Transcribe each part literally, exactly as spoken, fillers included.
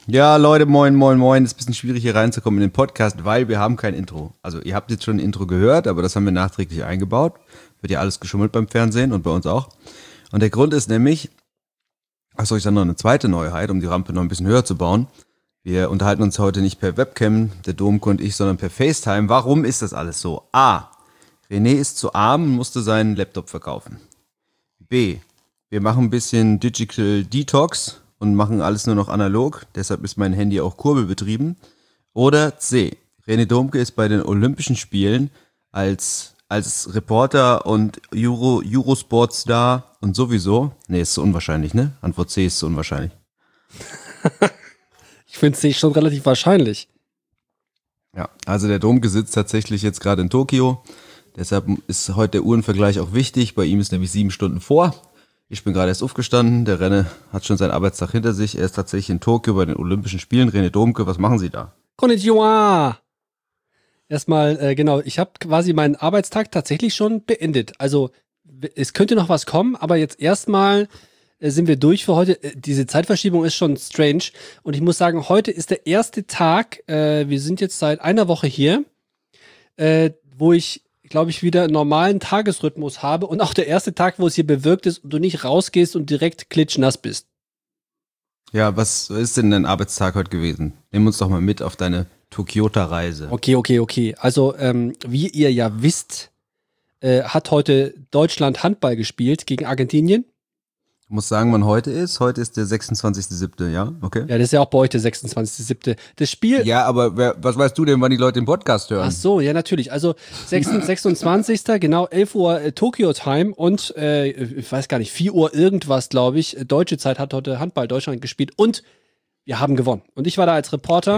Ja, Leute, moin, moin, moin. Es ist ein bisschen schwierig hier reinzukommen in den Podcast, weil wir haben kein Intro. Also ihr habt jetzt schon ein Intro gehört, aber das haben wir nachträglich eingebaut. Wird ja alles geschummelt beim Fernsehen und bei uns auch. Und der Grund ist nämlich, achso, ich sage noch eine zweite Neuheit, um die Rampe noch ein bisschen höher zu bauen. Wir unterhalten uns heute nicht per Webcam, der Domko und ich, sondern per FaceTime. Warum ist das alles so? A. René ist zu arm und musste seinen Laptop verkaufen. B. Wir machen ein bisschen Digital Detox und machen alles nur noch analog. Deshalb ist mein Handy auch kurbelbetrieben. Oder C. René Domke ist bei den Olympischen Spielen als, als Reporter und Euro, Eurosport-Star und sowieso. Nee, ist so unwahrscheinlich, ne? Antwort C ist so unwahrscheinlich. Ich finde es schon relativ wahrscheinlich. Ja, also der Domke sitzt tatsächlich jetzt gerade in Tokio. Deshalb ist heute der Uhrenvergleich auch wichtig. Bei ihm ist nämlich sieben Stunden vor. Ich bin gerade erst aufgestanden. Der Renne hat schon seinen Arbeitstag hinter sich. Er ist tatsächlich in Tokio bei den Olympischen Spielen. René Domke, was machen Sie da? Konnichiwa! Erstmal, äh, genau, ich habe quasi meinen Arbeitstag tatsächlich schon beendet. Also es könnte noch was kommen, aber jetzt erstmal äh, sind wir durch für heute. Äh, diese Zeitverschiebung ist schon strange. Und ich muss sagen, heute ist der erste Tag, äh, wir sind jetzt seit einer Woche hier, äh, wo ich glaube ich, wieder einen normalen Tagesrhythmus habe und auch der erste Tag, wo es hier bewölkt ist und du nicht rausgehst und direkt klitschnass bist. Ja, was ist denn dein Arbeitstag heute gewesen? Nimm uns doch mal mit auf deine Tokyota-Reise. Okay, okay, okay. Also, ähm, wie ihr ja wisst, äh, hat heute Deutschland Handball gespielt gegen Argentinien. Du musst sagen, wann heute ist. Heute ist der sechsundzwanzigster siebte, ja? Okay. Ja, das ist ja auch bei euch der sechsundzwanzigster siebte Das Spiel... Ja, aber wer, was weißt du denn, wann die Leute den Podcast hören? Ach so, ja, natürlich. Also sechsundzwanzigster genau, elf Uhr äh, Tokyo-Time und, äh, ich weiß gar nicht, vier Uhr irgendwas, glaube ich. Deutsche Zeit hat heute Handball Deutschland gespielt und wir haben gewonnen. Und ich war da als Reporter.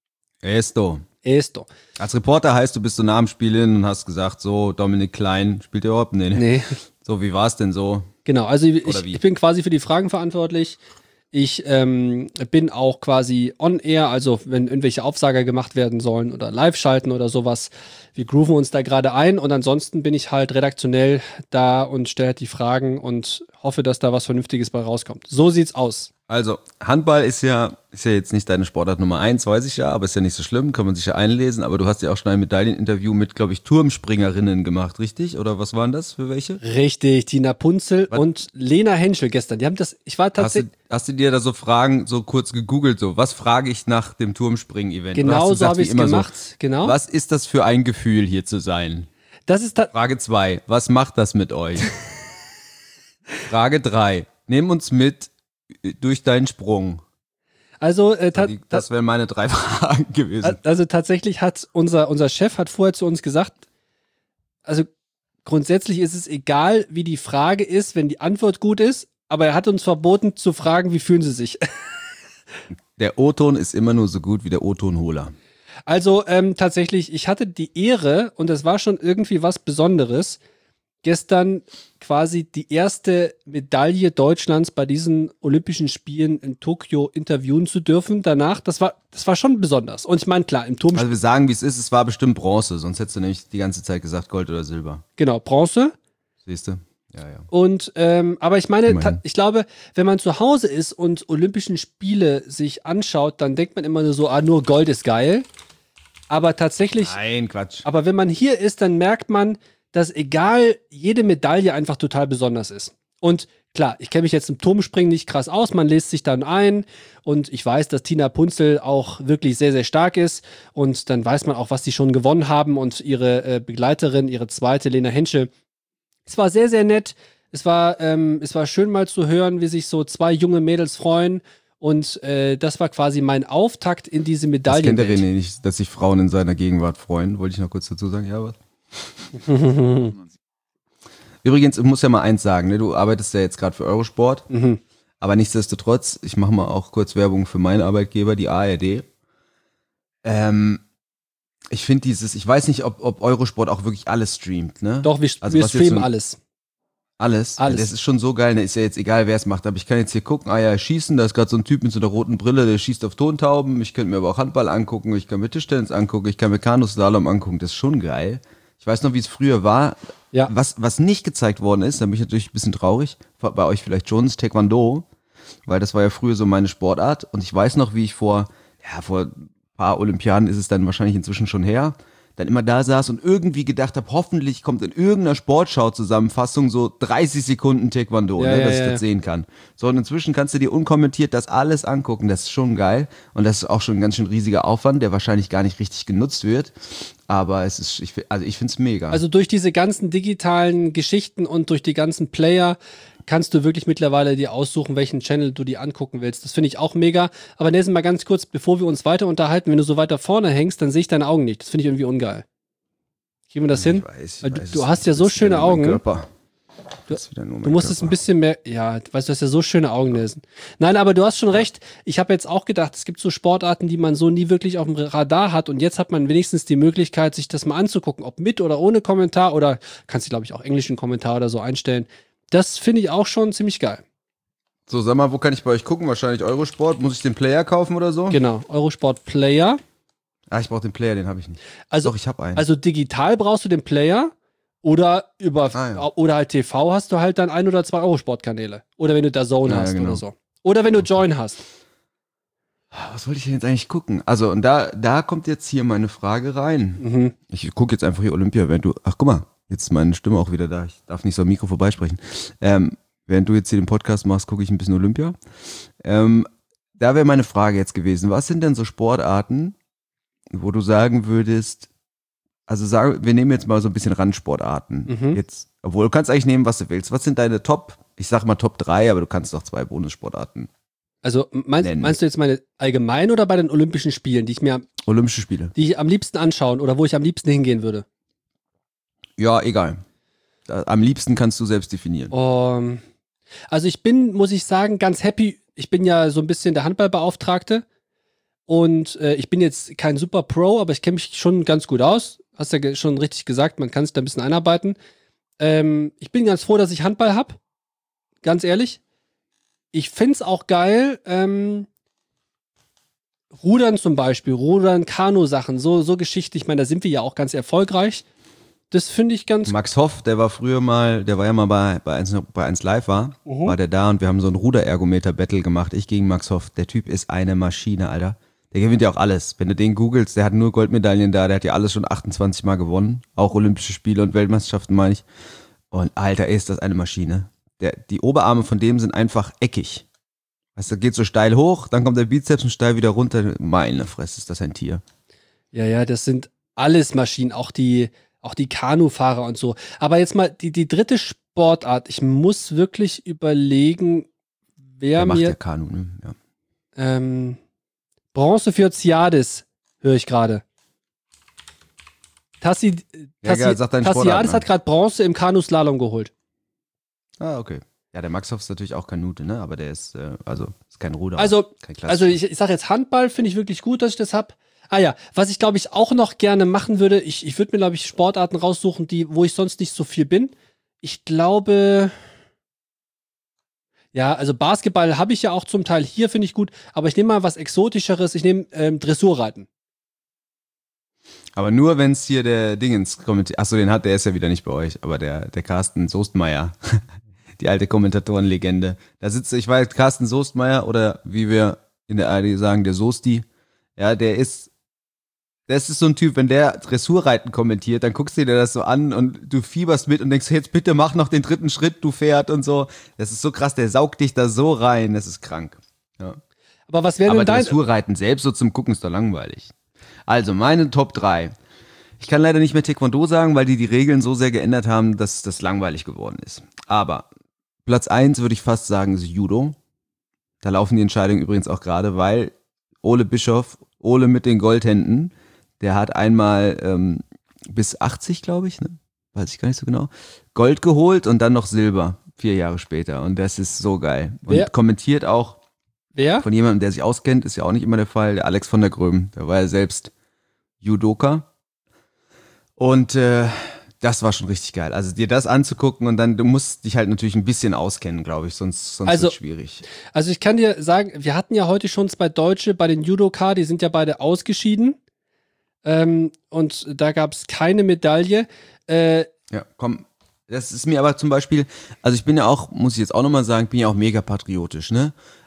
Esto. Esto. Als Reporter heißt, du bist so nah am Spiel hin und hast gesagt, so, Dominik Klein, spielt ihr überhaupt? Nee, nee. Nee. So, wie war es denn so? Genau, also ich, ich bin quasi für die Fragen verantwortlich. Ich ähm, bin auch quasi on air, also wenn irgendwelche Aufsager gemacht werden sollen oder live schalten oder sowas. Wir grooven uns da gerade ein und ansonsten bin ich halt redaktionell da und stelle halt die Fragen und hoffe, dass da was Vernünftiges bei rauskommt. So sieht's aus. Also, Handball ist ja, ist ja jetzt nicht deine Sportart Nummer eins, weiß ich ja, aber ist ja nicht so schlimm, kann man sich ja einlesen, aber du hast ja auch schon ein Medailleninterview mit, glaube ich, Turmspringerinnen gemacht, richtig? Oder was waren das für welche? Richtig, Tina Punzel was? Und Lena Henschel gestern. Die haben das, ich war tatsächlich. Hast du, hast du dir da so Fragen so kurz gegoogelt, so, was frage ich nach dem Turmspringen-Event? Genau so habe ich es gemacht, so, genau. Was ist das für ein Gefühl, hier zu sein? Das ist ta- Frage zwei, was macht das mit euch? Frage drei, nimm uns mit durch deinen Sprung. Also äh, ta- das wären meine drei Fragen gewesen. Also tatsächlich hat unser, unser Chef hat vorher zu uns gesagt, also grundsätzlich ist es egal, wie die Frage ist, wenn die Antwort gut ist, aber er hat uns verboten zu fragen, wie fühlen sie sich. Der O-Ton ist immer nur so gut wie der O-Tonholer. Also ähm, tatsächlich, ich hatte die Ehre und das war schon irgendwie was Besonderes, gestern quasi die erste Medaille Deutschlands bei diesen Olympischen Spielen in Tokio interviewen zu dürfen. Danach, das war, das war schon besonders. Und ich meine, klar, im Turm. Also wir sagen, wie es ist, es war bestimmt Bronze, sonst hättest du nämlich die ganze Zeit gesagt Gold oder Silber. Genau, Bronze. Siehst du? Ja, ja. Und, ähm, aber ich meine, ta- ich glaube, wenn man zu Hause ist und Olympischen Spiele sich anschaut, dann denkt man immer nur so, ah, nur Gold ist geil. Aber tatsächlich. Nein, Quatsch. Aber wenn man hier ist, dann merkt man, dass egal, jede Medaille einfach total besonders ist. Und klar, ich kenne mich jetzt im Turmspringen nicht krass aus, man lässt sich dann ein und ich weiß, dass Tina Punzel auch wirklich sehr, sehr stark ist und dann weiß man auch, was die schon gewonnen haben und ihre äh, Begleiterin, ihre zweite, Lena Henschel. Es war sehr, sehr nett, es war, ähm, es war schön mal zu hören, wie sich so zwei junge Mädels freuen und äh, das war quasi mein Auftakt in diese Medaillen. Das kennt der René nicht, dass sich Frauen in seiner Gegenwart freuen, wollte ich noch kurz dazu sagen, ja, was? Übrigens, ich muss ja mal eins sagen, ne? Du arbeitest ja jetzt gerade für Eurosport, Mhm. aber nichtsdestotrotz, ich mache mal auch kurz Werbung für meinen Arbeitgeber, die A R D. Ähm, ich finde dieses, ich weiß nicht, ob, ob Eurosport auch wirklich alles streamt, ne? Doch, wir, Also wir was jetzt streamen so- alles. Alles? Alles. Das ist schon so geil, ne? Ist ja jetzt egal, wer es macht, aber ich kann jetzt hier gucken, ah ja, schießen, da ist gerade so ein Typ mit so einer roten Brille, der schießt auf Tontauben, ich könnte mir aber auch Handball angucken, ich kann mir Tischtennis angucken, ich kann mir Kanuslalom angucken, das ist schon geil. Ich weiß noch, wie es früher war. Ja. Was, was nicht gezeigt worden ist, da bin ich natürlich ein bisschen traurig, bei euch vielleicht schon, ist Taekwondo. weil das war ja früher so meine Sportart und ich weiß noch, wie ich vor, ja, vor ein paar Olympiaden ist es dann wahrscheinlich inzwischen schon her, dann immer da saß und irgendwie gedacht habe, hoffentlich kommt in irgendeiner Sportschau-Zusammenfassung so dreißig Sekunden Taekwondo, Ja, ne, ja, dass ich ja. das sehen kann. So, und inzwischen kannst du dir unkommentiert das alles angucken, das ist schon geil und das ist auch schon ein ganz schön riesiger Aufwand, der wahrscheinlich gar nicht richtig genutzt wird, aber es ist, ich, also ich finde es mega. Also durch diese ganzen digitalen Geschichten und durch die ganzen Player kannst du wirklich mittlerweile dir aussuchen, welchen Channel du dir angucken willst. Das finde ich auch mega. Aber Nelson, mal ganz kurz, bevor wir uns weiter unterhalten, wenn du so weiter vorne hängst, dann sehe ich deine Augen nicht. Das finde ich irgendwie ungeil. Kriegen wir das hin? Ich weiß, ich Weil du, weiß, du es hast ja ist so wieder schöne nur mein Augen. Körper. Du, Das ist wieder nur mein du musst es ein Körper. bisschen mehr, ja, weißt du, hast ja so schöne Augen, Nelson. Nein, aber du hast schon recht. Ich habe jetzt auch gedacht, es gibt so Sportarten, die man so nie wirklich auf dem Radar hat und jetzt hat man wenigstens die Möglichkeit, sich das mal anzugucken, ob mit oder ohne Kommentar oder kannst du, glaube ich, auch englischen Kommentar oder so einstellen. Das finde ich auch schon ziemlich geil. So, sag mal, wo kann ich bei euch gucken? Wahrscheinlich Eurosport. Muss ich den Player kaufen oder so? Genau, Eurosport Player. Ah, ich brauche den Player, den habe ich nicht. Also, Doch, ich habe einen. also digital brauchst du den Player oder über Ah, ja. oder halt T V hast du halt dann ein oder zwei Eurosport-Kanäle. Oder wenn du da Zone Ja, hast genau. oder so. Oder wenn du Join hast. Was wollte ich denn jetzt eigentlich gucken? Also, und da, da kommt jetzt hier meine Frage rein. Mhm. Ich gucke jetzt einfach hier Olympia, während du. Ach, guck mal, jetzt ist meine Stimme auch wieder da. Ich darf nicht so am Mikro vorbeisprechen. Ähm, während du jetzt hier den Podcast machst, gucke ich ein bisschen Olympia. Ähm, da wäre meine Frage jetzt gewesen: Was sind denn so Sportarten, wo du sagen würdest, also sagen, wir nehmen jetzt mal so ein bisschen Randsportarten. Mhm. Jetzt, obwohl du kannst eigentlich nehmen, was du willst. Was sind deine Top, ich sag mal Top drei, aber du kannst doch zwei Bonussportarten. Also meinst, Nennen. meinst du jetzt meine allgemein oder bei den Olympischen Spielen, die ich mir, Olympische Spiele. die ich am liebsten anschauen oder wo ich am liebsten hingehen würde? Ja, egal. Da, am liebsten kannst du selbst definieren. Um, also ich bin, muss ich sagen, ganz happy. Ich bin ja so ein bisschen der Handballbeauftragte und äh, ich bin jetzt kein Super Pro, aber ich kenne mich schon ganz gut aus. Hast ja ge- schon richtig gesagt, man kann sich da ein bisschen einarbeiten. Ähm, ich bin ganz froh, dass ich Handball habe. Ganz ehrlich. Ich find's auch geil, ähm, Rudern zum Beispiel, Rudern, Kanu-Sachen, so, so Geschichten. Ich meine, da sind wir ja auch ganz erfolgreich. Das finde ich ganz Max Hoff, der war früher mal, der war ja mal bei, bei eins, bei eins Live war, Mhm. war der da und wir haben so ein Ruderergometer-Battle gemacht. Ich gegen Max Hoff. Der Typ ist eine Maschine, Alter. Der gewinnt ja auch alles. Wenn du den googelst, der hat nur Goldmedaillen da, der hat ja alles schon achtundzwanzig Mal gewonnen. Auch Olympische Spiele und Weltmeisterschaften, meine ich. Und Alter, ist das eine Maschine. Der, die Oberarme von dem sind einfach eckig. Weißt du, geht so steil hoch, dann kommt der Bizeps und steil wieder runter. Meine Fresse, ist das ein Tier. Ja, ja, das sind alles Maschinen, auch die, auch die Kanufahrer und so. Aber jetzt mal die, die dritte Sportart. Ich muss wirklich überlegen, wer Der macht mir ja Kanu, ne? Ja. ähm, Bronze für Ziadis höre ich gerade. Tassi, Ja, Tassi, geil, sag deinen Tassiadis Sportarten hat gerade Bronze im Kanuslalom geholt. Ah, okay. Ja, der Max Hoff ist natürlich auch Kanute, ne? Aber der ist, äh, also, ist kein Ruder. Also, kein Also ich, ich sage jetzt Handball, finde ich wirklich gut, dass ich das hab. Ah ja, was ich glaube ich auch noch gerne machen würde, ich, ich würde mir glaube ich Sportarten raussuchen, die, wo ich sonst nicht so viel bin. Ich glaube, ja, also Basketball habe ich ja auch zum Teil hier, finde ich gut, aber ich nehme mal was Exotischeres, ich nehme ähm, Dressurreiten. Aber nur, wenn es hier der Dingens kommentiert. Achso, den hat, der ist ja wieder nicht bei euch, aber der, der Carsten Soestmeier, die alte Kommentatorenlegende. Da sitzt, ich weiß, Carsten Soestmeier oder wie wir in der A R D sagen, der Soesti. Ja, der ist, das ist so ein Typ, wenn der Dressurreiten kommentiert, dann guckst du dir das so an und du fieberst mit und denkst, jetzt bitte mach noch den dritten Schritt, du Pferd und so. Das ist so krass, der saugt dich da so rein, das ist krank. Ja. Aber was wäre Aber denn dein... Dressurreiten selbst so zum Gucken ist doch langweilig. Also, meine Top drei. Ich kann leider nicht mehr Taekwondo sagen, weil die die Regeln so sehr geändert haben, dass das langweilig geworden ist. Aber Platz eins würde ich fast sagen, ist Judo. Da laufen die Entscheidungen übrigens auch gerade, weil Ole Bischof, Ole mit den Goldhänden, der hat einmal ähm, bis achtzig, glaube ich, ne? Weiß ich gar nicht so genau, Gold geholt und dann noch Silber, vier Jahre später. Und das ist so geil. Und Wer? kommentiert auch Wer? von jemandem, der sich auskennt, ist ja auch nicht immer der Fall, der Alex von der Gröben. Der war ja selbst Judoka. Und äh, das war schon richtig geil. Also dir das anzugucken und dann, du musst dich halt natürlich ein bisschen auskennen, glaube ich, sonst, sonst Also- ist es schwierig. Also ich kann dir sagen, wir hatten ja heute schon zwei Deutsche bei den Judoka, die sind ja beide ausgeschieden. Ähm, und da gab es keine Medaille. Äh, Ja, komm. Das ist mir aber zum Beispiel, also ich bin ja auch, muss ich jetzt auch nochmal sagen, bin ja auch mega patriotisch, ne?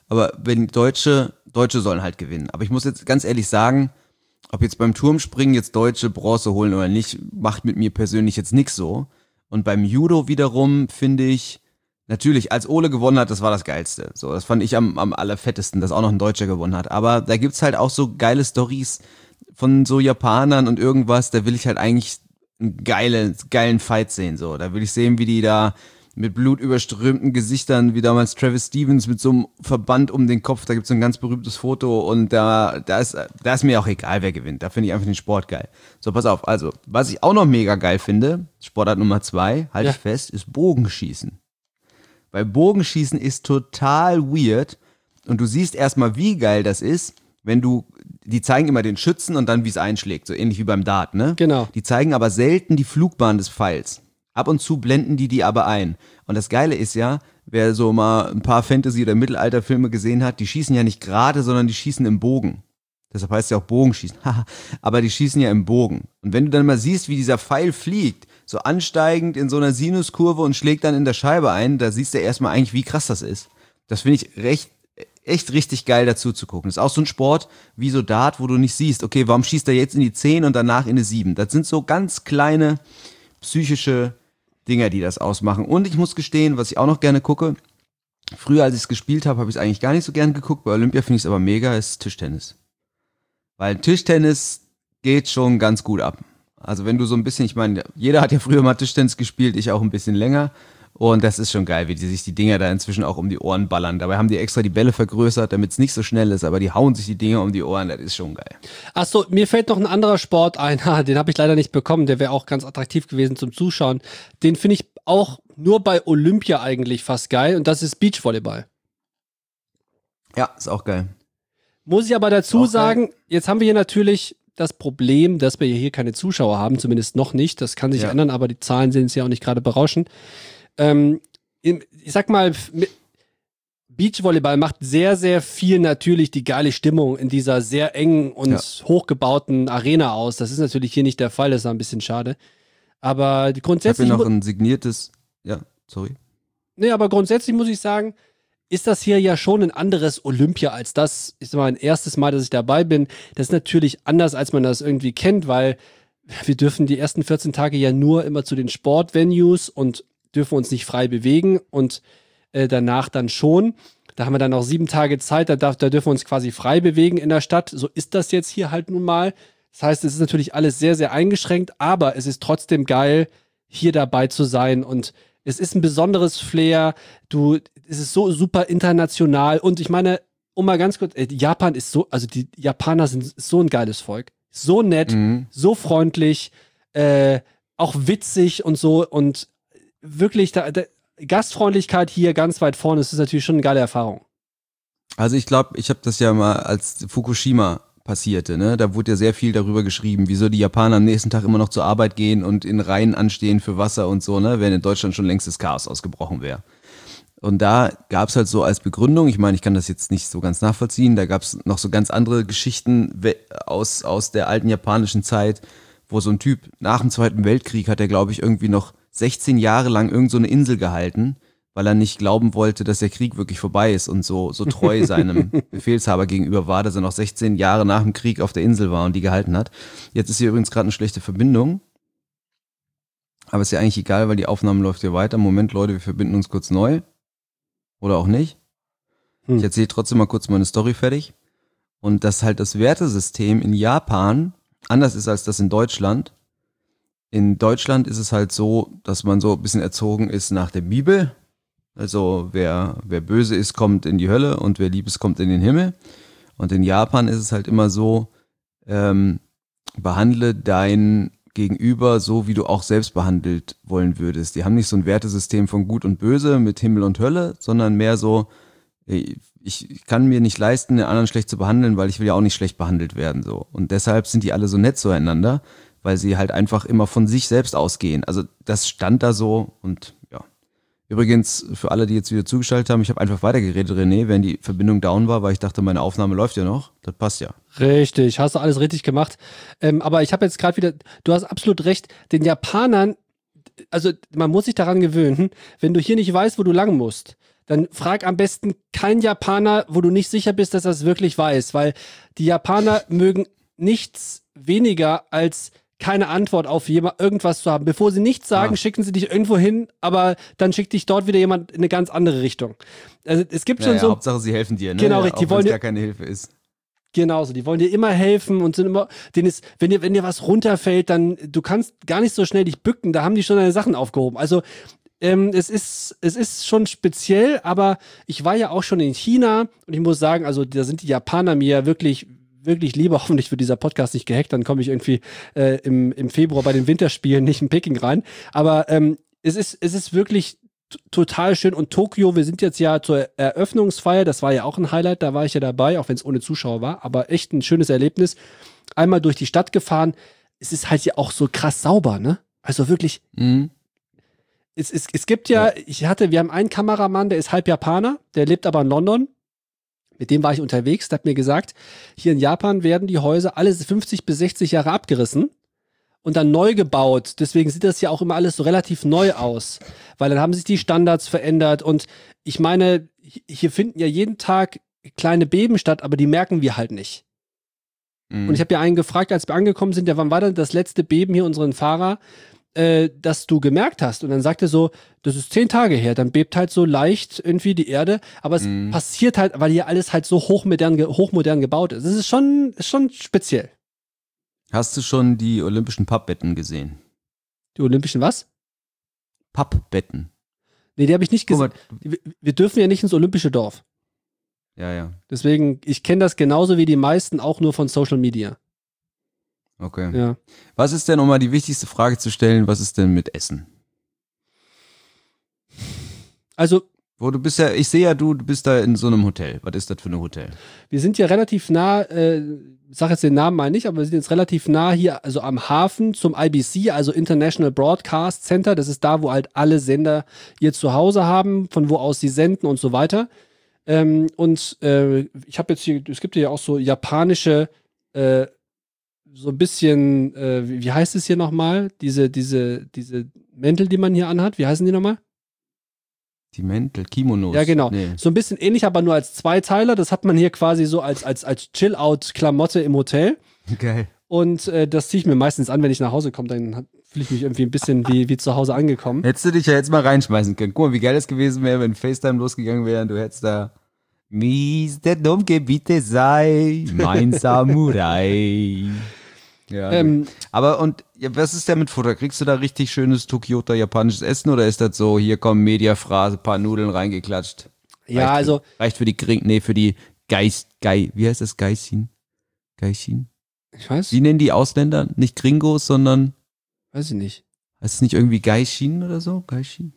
Aber wenn Deutsche, Deutsche sollen halt gewinnen. Aber ich muss jetzt ganz ehrlich sagen, ob jetzt beim Turmspringen jetzt Deutsche Bronze holen oder nicht, macht mit mir persönlich jetzt nichts so. Und beim Judo wiederum finde ich, natürlich, als Ole gewonnen hat, das war das Geilste. So, das fand ich am, am allerfettesten, dass auch noch ein Deutscher gewonnen hat. Aber da gibt's halt auch so geile Storys von so Japanern und irgendwas, da will ich halt eigentlich einen geilen, geilen Fight sehen. So, da will ich sehen, wie die da mit blutüberströmten Gesichtern, wie damals Travis Stevens mit so einem Verband um den Kopf, da gibt's so ein ganz berühmtes Foto und da, da ist, da ist mir auch egal, wer gewinnt. Da finde ich einfach den Sport geil. So, pass auf, also, was ich auch noch mega geil finde, Sportart Nummer zwei, halte Ja. ich fest, ist Bogenschießen. Weil Bogenschießen ist total weird und du siehst erstmal, wie geil das ist, wenn du, die zeigen immer den Schützen und dann, wie es einschlägt, so ähnlich wie beim Dart, ne? Genau. Die zeigen aber selten die Flugbahn des Pfeils. Ab und zu blenden die die aber ein. Und das Geile ist ja, wer so mal ein paar Fantasy- oder Mittelalterfilme gesehen hat, die schießen ja nicht gerade, sondern die schießen im Bogen. Deshalb heißt es ja auch Bogenschießen. Aber die schießen ja im Bogen. Und wenn du dann mal siehst, wie dieser Pfeil fliegt, so ansteigend in so einer Sinuskurve und schlägt dann in der Scheibe ein, da siehst du erstmal eigentlich, wie krass das ist. Das finde ich recht, echt richtig geil dazu zu gucken. Das ist auch so ein Sport wie so Dart, wo du nicht siehst, okay, warum schießt er jetzt in die zehn und danach in die sieben? Das sind so ganz kleine psychische Dinger, die das ausmachen. Und ich muss gestehen, was ich auch noch gerne gucke, früher als ich es gespielt habe, habe ich es eigentlich gar nicht so gern geguckt, bei Olympia finde ich es aber mega, ist Tischtennis. Weil Tischtennis geht schon ganz gut ab. Also wenn du so ein bisschen, ich meine, jeder hat ja früher mal Tischtennis gespielt, ich auch ein bisschen länger. Und das ist schon geil, wie die sich die Dinger da inzwischen auch um die Ohren ballern. Dabei haben die extra die Bälle vergrößert, damit es nicht so schnell ist, aber die hauen sich die Dinger um die Ohren, das ist schon geil. Achso, mir fällt noch ein anderer Sport ein, ha, den habe ich leider nicht bekommen, der wäre auch ganz attraktiv gewesen zum Zuschauen. Den finde ich auch nur bei Olympia eigentlich fast geil und das ist Beachvolleyball. Ja, ist auch geil. Muss ich aber dazu Auch sagen, jetzt haben wir hier natürlich das Problem, dass wir hier keine Zuschauer haben, zumindest noch nicht. Das kann sich Ja. ändern, aber die Zahlen sind es ja auch nicht gerade berauschend. Ähm, im- ich sag mal, mit- Beachvolleyball macht sehr, sehr viel natürlich die geile Stimmung in dieser sehr engen und Ja. hochgebauten Arena aus. Das ist natürlich hier nicht der Fall, das ist ein bisschen schade. Aber die Ich habe grundsätzlich, hier noch mu- ein signiertes, ja, sorry. nee, aber grundsätzlich muss ich sagen, ist das hier ja schon ein anderes Olympia als das. Ist mein erstes Mal, dass ich dabei bin. Das ist natürlich anders, als man das irgendwie kennt, weil wir dürfen die ersten vierzehn Tage ja nur immer zu den Sportvenues und dürfen uns nicht frei bewegen und äh, danach dann schon. Da haben wir dann noch sieben Tage Zeit, da, darf, da dürfen wir uns quasi frei bewegen in der Stadt. So ist das jetzt hier halt nun mal. Das heißt, es ist natürlich alles sehr, sehr eingeschränkt, aber es ist trotzdem geil, hier dabei zu sein und es ist ein besonderes Flair. Du, es ist so super international und ich meine, um mal ganz kurz, äh, Japan ist so, also die Japaner sind so ein geiles Volk. So nett, Mhm. so freundlich, äh, auch witzig und so und wirklich, da, da, Gastfreundlichkeit hier ganz weit vorne, das ist natürlich schon eine geile Erfahrung. Also ich glaube, ich habe das ja mal, als Fukushima passierte, ne? Da wurde ja sehr viel darüber geschrieben, wieso die Japaner am nächsten Tag immer noch zur Arbeit gehen und in Reihen anstehen für Wasser und so, ne? Während in Deutschland schon längst das Chaos ausgebrochen wäre. Und da gab es halt so als Begründung, ich meine, ich kann das jetzt nicht so ganz nachvollziehen, da gab es noch so ganz andere Geschichten we- aus, aus der alten japanischen Zeit, wo so ein Typ nach dem Zweiten Weltkrieg hat er, glaube ich, irgendwie noch sechzehn Jahre lang irgend so eine Insel gehalten, weil er nicht glauben wollte, dass der Krieg wirklich vorbei ist und so, so treu seinem Befehlshaber gegenüber war, dass er noch sechzehn Jahre nach dem Krieg auf der Insel war und die gehalten hat. Jetzt ist hier übrigens gerade eine schlechte Verbindung. Aber ist ja eigentlich egal, weil die Aufnahme läuft hier weiter. Moment, Leute, wir verbinden uns kurz neu. Oder auch nicht. Hm. Ich erzähle trotzdem mal kurz meine Story fertig. Und dass halt das Wertesystem in Japan anders ist als das in Deutschland. In Deutschland ist es halt so, dass man so ein bisschen erzogen ist nach der Bibel. Also wer, wer böse ist, kommt in die Hölle und wer lieb ist, kommt in den Himmel. Und in Japan ist es halt immer so, ähm, behandle dein Gegenüber so, wie du auch selbst behandelt wollen würdest. Die haben nicht so ein Wertesystem von Gut und Böse mit Himmel und Hölle, sondern mehr so, ey, ich ich kann mir nicht leisten, den anderen schlecht zu behandeln, weil ich will ja auch nicht schlecht behandelt werden. So. Und deshalb sind die alle so nett zueinander, weil sie halt einfach immer von sich selbst ausgehen. Also das stand da so und ja. Übrigens, für alle, die jetzt wieder zugeschaltet haben, ich habe einfach weitergeredet, René, wenn die Verbindung down war, weil ich dachte, meine Aufnahme läuft ja noch. Das passt ja. Richtig, hast du alles richtig gemacht. Ähm, aber ich habe jetzt gerade wieder, du hast absolut recht, den Japanern, also man muss sich daran gewöhnen, wenn du hier nicht weißt, wo du lang musst, dann frag am besten keinen Japaner, wo du nicht sicher bist, dass er es wirklich weiß, weil die Japaner mögen nichts weniger als keine Antwort auf jemand, irgendwas zu haben. Bevor sie nichts sagen, ah. schicken sie dich irgendwo hin, aber dann schickt dich dort wieder jemand in eine ganz andere Richtung. Also es gibt schon ja, so. Hauptsache, sie helfen dir, ne? Genau, richtig. Die wollen gar keine Hilfe ist. Genauso, die wollen dir immer helfen und sind immer, denen ist, wenn dir, wenn dir was runterfällt, dann, du kannst gar nicht so schnell dich bücken, da haben die schon deine Sachen aufgehoben. Also, ähm, es ist, es ist schon speziell, aber ich war ja auch schon in China und ich muss sagen, also, da sind die Japaner mir wirklich, wirklich lieber. Hoffentlich wird dieser Podcast nicht gehackt, dann komme ich irgendwie äh, im, im Februar bei den Winterspielen nicht in Peking rein. Aber, ähm, es ist, es ist wirklich t- total schön und Tokio, wir sind jetzt ja zur Eröffnungsfeier, das war ja auch ein Highlight, da war ich ja dabei, auch wenn es ohne Zuschauer war, aber echt ein schönes Erlebnis. Einmal durch die Stadt gefahren, es ist halt ja auch so krass sauber, ne? Also wirklich, Mhm. es, es, es gibt ja, Ja. ich hatte, wir haben einen Kameramann, der ist halb Japaner, der lebt aber in London. Mit dem war ich unterwegs, der hat mir gesagt, hier in Japan werden die Häuser alle fünfzig bis sechzig Jahre abgerissen und dann neu gebaut. Deswegen sieht das ja auch immer alles so relativ neu aus, weil dann haben sich die Standards verändert und ich meine, hier finden ja jeden Tag kleine Beben statt, aber die merken wir halt nicht. Mhm. Und ich habe ja einen gefragt, als wir angekommen sind, ja, wann war denn das letzte Beben hier, unseren Fahrer, äh, das du gemerkt hast? Und dann sagt er so, das ist zehn Tage her, dann bebt halt so leicht irgendwie die Erde, aber es Mhm. passiert halt, weil hier alles halt so hochmodern, ge- hochmodern gebaut ist. Das ist schon, ist schon speziell. Hast du schon die olympischen Pappbetten gesehen? Die olympischen was? Pappbetten. Nee, die habe ich nicht Guck gesehen. mal, Wir, wir dürfen ja nicht ins olympische Dorf. ja, ja, Deswegen, ich kenne das genauso wie die meisten auch nur von Social Media. okay. Ja. Was ist denn, um mal die wichtigste Frage zu stellen, was ist denn mit Essen? Also, Wo du bist ja, ich sehe ja, du, du bist da in so einem Hotel. Was ist das für ein Hotel? wir sind ja relativ nah, äh, ich sag jetzt den Namen mal nicht, aber wir sind jetzt relativ nah hier, also am Hafen zum I B C, also International Broadcast Center. Das ist da, wo halt alle Sender ihr Zuhause haben, von wo aus sie senden und so weiter. Ähm, und äh, ich habe jetzt hier, es gibt ja auch so japanische, äh, so ein bisschen, äh, wie, wie heißt es hier nochmal? Diese, diese, diese Mäntel, die man hier anhat, wie heißen die nochmal? Die Mäntel, Kimonos. Ja, genau. Nee. So ein bisschen ähnlich, aber nur als Zweiteiler. Das hat man hier quasi so als, als, als Chill-Out-Klamotte im Hotel. Geil. Und äh, das ziehe ich mir meistens an, wenn ich nach Hause komme. Dann fühle ich mich irgendwie ein bisschen wie, wie zu Hause angekommen. Hättest du dich ja jetzt mal reinschmeißen können. Guck mal, wie geil es gewesen wäre, wenn FaceTime losgegangen wäre und du hättest da Mister Domke, bitte sei mein Samurai. Ja, Ähm, aber und ja, was ist denn mit Futter? Kriegst du da richtig schönes Tokioter japanisches Essen oder ist das so, hier kommen Mediaphrase, paar Nudeln reingeklatscht? ja, reicht also, Für, reicht für die Gring, nee, für die Geist, Gei, wie heißt das? Geisin? Geisin? ich weiß, Wie nennen die Ausländer? Nicht Gringos, sondern, weiß ich nicht. heißt es nicht irgendwie Geishin oder so? Geishin?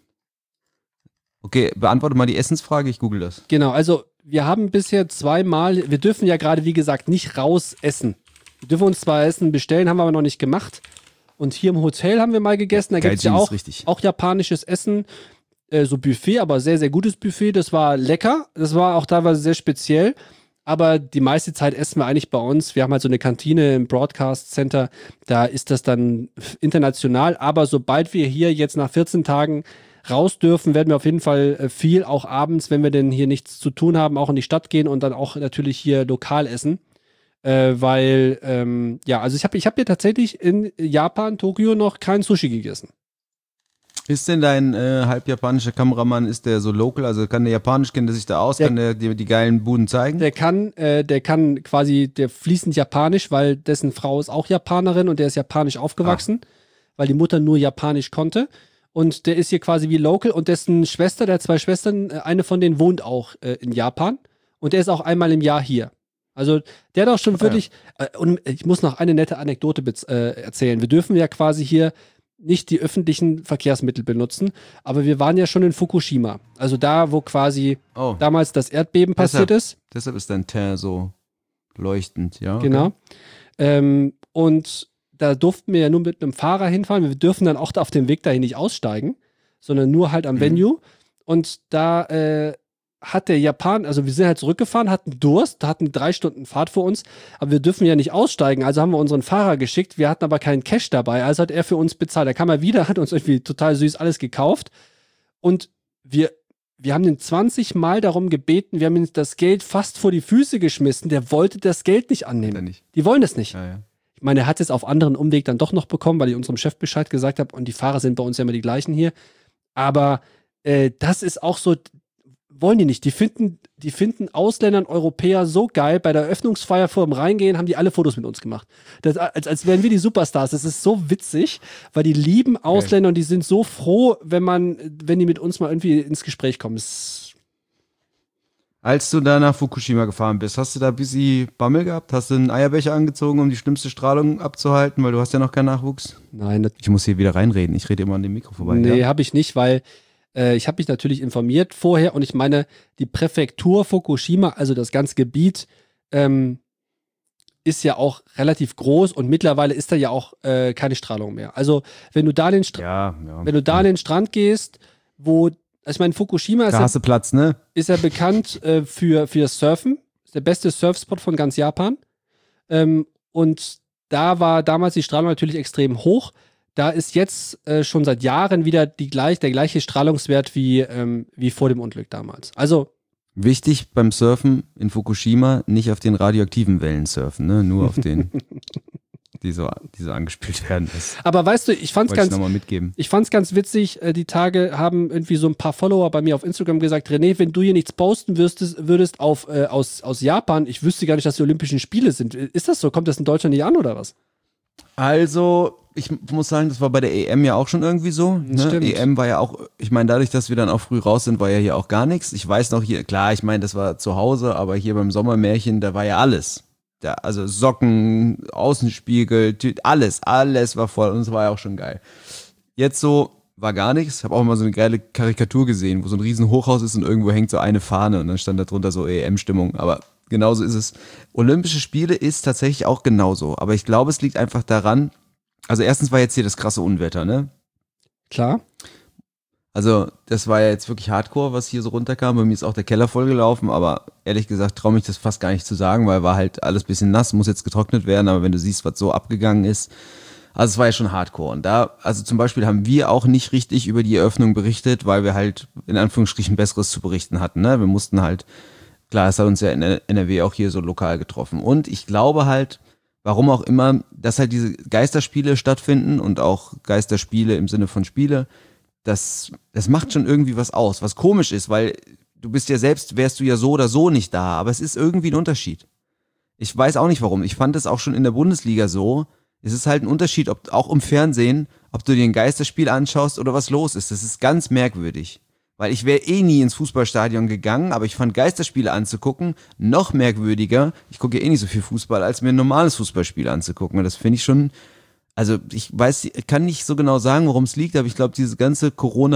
Okay, beantworte mal die Essensfrage, ich google das. Genau, also wir haben bisher zweimal, wir dürfen ja gerade, wie gesagt, nicht raus essen. Wir dürfen uns zwar Essen bestellen, haben wir aber noch nicht gemacht. Und hier im Hotel haben wir mal gegessen, da gibt es ja Gaijin ist auch, richtig. auch japanisches Essen, äh, so Buffet, aber sehr, sehr gutes Buffet. Das war lecker, das war auch teilweise sehr speziell. Aber die meiste Zeit essen wir eigentlich bei uns. Wir haben halt so eine Kantine im Broadcast Center, da ist das dann international. Aber sobald wir hier jetzt nach vierzehn Tagen raus dürfen, werden wir auf jeden Fall äh, viel, auch abends, wenn wir denn hier nichts zu tun haben, auch in die Stadt gehen und dann auch natürlich hier lokal essen. Äh, weil, ähm, ja, also ich habe ich hab hier tatsächlich in Japan, Tokio, noch kein Sushi gegessen. Ist denn dein äh, halbjapanischer Kameramann, ist der so local, also kann der Japanisch, kennt er sich da aus, Der- kann der dir die geilen Buden zeigen? Der kann, äh, der kann quasi, der fließend Japanisch, weil dessen Frau ist auch Japanerin und der ist japanisch aufgewachsen, weil die Mutter nur Japanisch konnte. Und der ist hier quasi wie local und dessen Schwester, der hat zwei Schwestern, äh, eine von denen wohnt auch äh, in Japan und der ist auch einmal im Jahr hier. Also der hat auch schon Ah, wirklich, äh, und ich muss noch eine nette Anekdote bez- äh, erzählen. Wir dürfen ja quasi hier nicht die öffentlichen Verkehrsmittel benutzen, aber wir waren ja schon in Fukushima. Also da, wo quasi Oh, damals das Erdbeben passiert Deshalb. ist. deshalb ist dein Teint so leuchtend, ja? okay. Genau. Ähm, und da durften wir ja nur mit einem Fahrer hinfahren. Wir dürfen dann auch da auf dem Weg dahin nicht aussteigen, sondern nur halt am Mhm. Venue. Und da äh, hat der Japan, also wir sind halt zurückgefahren, hatten Durst, hatten drei Stunden Fahrt vor uns, aber wir dürfen ja nicht aussteigen. Also haben wir unseren Fahrer geschickt. Wir hatten aber keinen Cash dabei, also hat er für uns bezahlt. Da kam er wieder, hat uns irgendwie total süß alles gekauft. Und wir, wir haben ihn zwanzig Mal darum gebeten, wir haben ihm das Geld fast vor die Füße geschmissen, der wollte das Geld nicht annehmen. Nicht. Die wollen das nicht. Ja, ja. Ich meine, er hat es auf anderen Umweg dann doch noch bekommen, weil ich unserem Chef Bescheid gesagt habe und die Fahrer sind bei uns ja immer die gleichen hier. Aber äh, das ist auch so, wollen die nicht. Die finden, die finden Ausländern, Europäer so geil. Bei der Eröffnungsfeier vor dem Reingehen haben die alle Fotos mit uns gemacht. Das, als, als wären wir die Superstars. Das ist so witzig, weil die lieben Ausländer okay. und die sind so froh, wenn man, wenn die mit uns mal irgendwie ins Gespräch kommen. Das Als du da nach Fukushima gefahren bist, hast du da ein bisschen Bammel gehabt? Hast du einen Eierbecher angezogen, um die schlimmste Strahlung abzuhalten, weil du hast ja noch keinen Nachwuchs? Nein. Das ich muss hier wieder reinreden, ich rede immer an dem Mikro vorbei. Nee, ja? habe ich nicht, weil äh, ich habe mich natürlich informiert vorher und ich meine, die Präfektur Fukushima, also das ganze Gebiet, ähm, ist ja auch relativ groß und mittlerweile ist da ja auch äh, keine Strahlung mehr. Also wenn du da den, Stra- ja, ja. wenn du da an den Strand gehst, wo also ich meine, Fukushima ist da ja, hast du Platz, ne? ist ja bekannt äh, für, für das Surfen. Ist der beste Surfspot von ganz Japan. Ähm, und da war damals die Strahlung natürlich extrem hoch. Da ist jetzt äh, schon seit Jahren wieder die gleich, der gleiche Strahlungswert wie, ähm, wie vor dem Unglück damals. Also wichtig beim Surfen in Fukushima, nicht auf den radioaktiven Wellen surfen, ne? Nur auf den, die so, die so angespielt werden. Das aber weißt du, ich fand's wollte ich ganz, noch mal mitgeben. ich fand's ganz witzig, äh, die Tage haben irgendwie so ein paar Follower bei mir auf Instagram gesagt, René, wenn du hier nichts posten würdest, würdest auf, äh, aus, aus Japan, ich wüsste gar nicht, dass die Olympischen Spiele sind. Ist das so? Kommt das in Deutschland nicht an oder was? Also, ich muss sagen, das war bei der E M ja auch schon irgendwie so. Ne? Stimmt. E M war ja auch, ich meine, dadurch, dass wir dann auch früh raus sind, war ja hier auch gar nichts. Ich weiß noch hier, klar, ich meine, das war zu Hause, aber hier beim Sommermärchen, da war ja alles. Da, also Socken, Außenspiegel, alles, alles war voll und es war ja auch schon geil. Jetzt so war gar nichts. Ich habe auch mal so eine geile Karikatur gesehen, wo so ein riesen Hochhaus ist und irgendwo hängt so eine Fahne und dann stand da drunter so E M-Stimmung. Aber genauso ist es. Olympische Spiele ist tatsächlich auch genauso. Aber ich glaube, es liegt einfach daran, also erstens war jetzt hier das krasse Unwetter, ne? Klar. Also das war ja jetzt wirklich Hardcore, was hier so runterkam. Bei mir ist auch der Keller vollgelaufen, aber ehrlich gesagt traue mich das fast gar nicht zu sagen, weil war halt alles ein bisschen nass, muss jetzt getrocknet werden, aber wenn du siehst, was so abgegangen ist, also es war ja schon Hardcore. Und da, also zum Beispiel haben wir auch nicht richtig über die Eröffnung berichtet, weil wir halt in Anführungsstrichen Besseres zu berichten hatten, ne? Wir mussten halt, klar, es hat uns ja in N R W auch hier so lokal getroffen. Und ich glaube halt, warum auch immer, dass halt diese Geisterspiele stattfinden und auch Geisterspiele im Sinne von Spiele, das, das macht schon irgendwie was aus, was komisch ist, weil du bist ja selbst, wärst du ja so oder so nicht da, aber es ist irgendwie ein Unterschied. Ich weiß auch nicht warum. Ich fand es auch schon in der Bundesliga so. Es ist halt ein Unterschied, ob auch im Fernsehen, ob du dir ein Geisterspiel anschaust oder was los ist. Das ist ganz merkwürdig. Weil ich wäre eh nie ins Fußballstadion gegangen, aber ich fand Geisterspiele anzugucken noch merkwürdiger. Ich gucke ja eh nicht so viel Fußball, als mir ein normales Fußballspiel anzugucken. Und das finde ich schon, also ich weiß, kann nicht so genau sagen, worum es liegt, aber ich glaube, diese ganze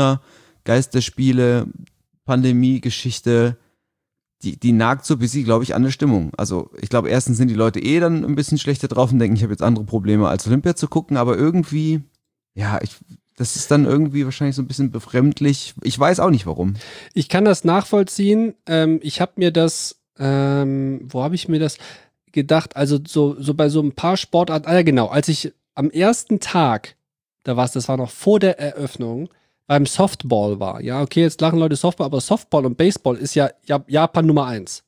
Corona-Geisterspiele, Pandemie-Geschichte, die, die nagt so ein bisschen, glaube ich, an der Stimmung. Also ich glaube, erstens sind die Leute eh dann ein bisschen schlechter drauf und denken, ich habe jetzt andere Probleme als Olympia zu gucken, aber irgendwie, ja, ich, das ist dann irgendwie wahrscheinlich so ein bisschen befremdlich. Ich weiß auch nicht, warum. Ich kann das nachvollziehen. Ähm, ich habe mir das, ähm, wo habe ich mir das gedacht? Also so, so bei so ein paar Sportarten, ah ja genau, als ich am ersten Tag, da war es, das war noch vor der Eröffnung, beim Softball war. Ja, okay, jetzt lachen Leute Softball, aber Softball und Baseball ist ja Japan Nummer eins.